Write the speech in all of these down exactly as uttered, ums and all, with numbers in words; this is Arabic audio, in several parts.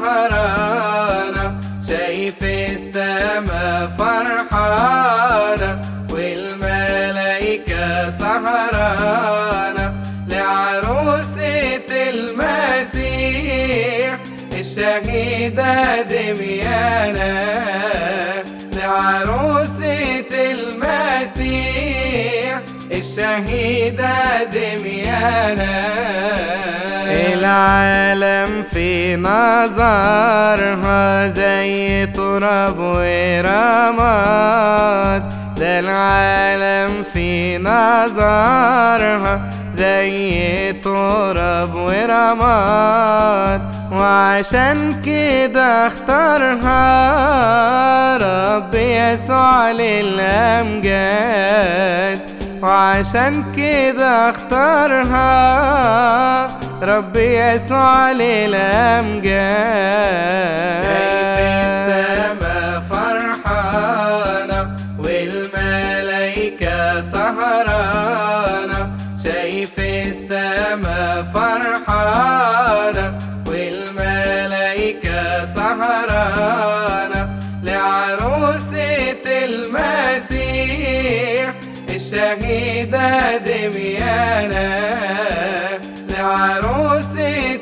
سهرانة، شايف السما فرحانة والملايكة سهرانة لعروسة المسيح الشهيدة دميانة، لعروسة المسيح الشهيدة دميانة. العالم في نظرها زي تراب ورماد، ده العالم في نظرها زي تراب ورماد، وعشان كده اختارها رب يسوع للأمجاد، وعشان كده اختارها رب يسوع للأمجاد. شايف السما فرحانة والملايكة سهرانة، شايف السما فرحانة والملايكة سهرانة لعروسة المسيح الشهيدة دميانة، لعروسة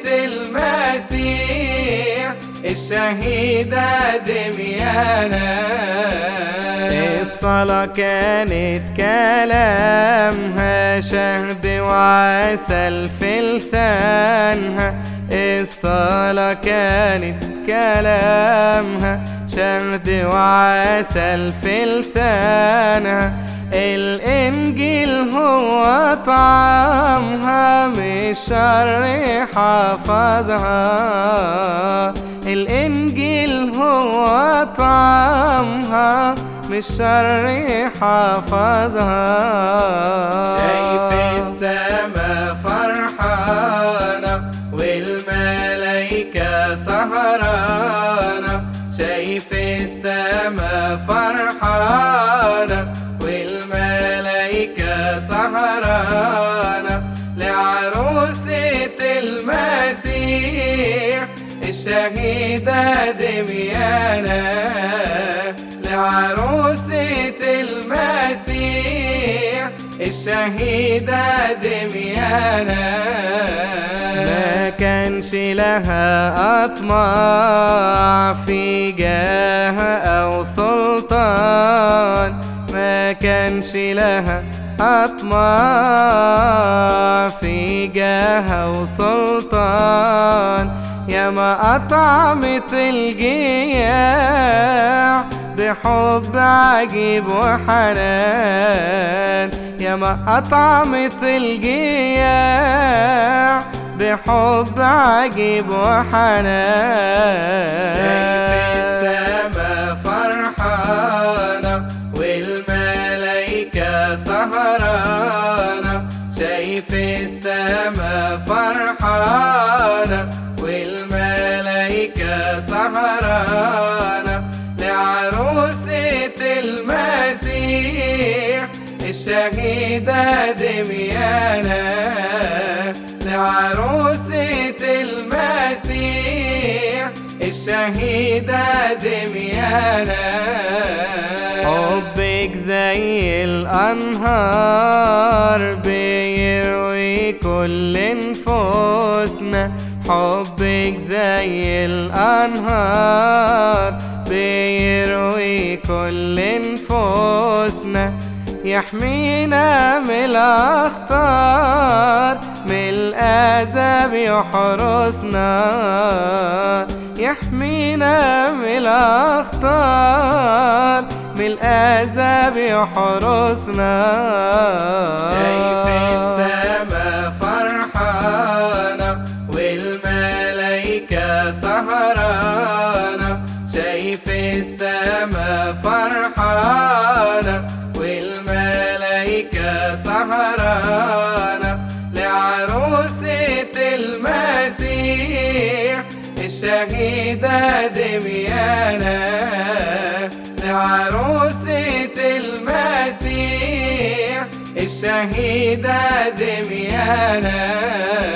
المسيح الشهيدة دميانة. الصلاة كانت كلامها شهد وعسل في لسانها، الصلاة كانت كلامها شهد وعسل في لسانها، الإنجيل هو طعمها مش شر حافظها، الإنجيل هو طعمها مش شر حافظها. شايف السما فرحانة والملايكة سهرانة، شايف السما فرحانة والملايكة سهرانة لعروسة المسيح الشهيدة دميانة، لعروسة المسيح الشهيدة دميانة. ما كانش لها أطماع في جاه أو سلطان، ما كانش لها أطماع في جاه وسلطان، ياما أطعمت الجياع بحب عجيب وحنان، ياما أطعمت الجياع بحب عجيب وحنان. شايف السما فرحانة والملايكة سهرانة، شايف السما فرحانة والملايكة سهرانة لعروسة المسيح الشهيدة دميانة، لعروسة المسيح الشهيدة دميانة. حبك زي الأنهار بيروي كل نفوسنا، حبك زي الأنهار بيروي كل نفوسنا، يحمينا من الأخطار من العذاب يحرسنا، يحمينا من الأخطار من العذاب يحرسنا. شايف السما فرحانة والملايكة سهرانة، شايف السما فرحانة والملايكة سهرانة لعروسة المسيح الشهيدة دميانة، لعروسة المسيح الشهيدة دميانة.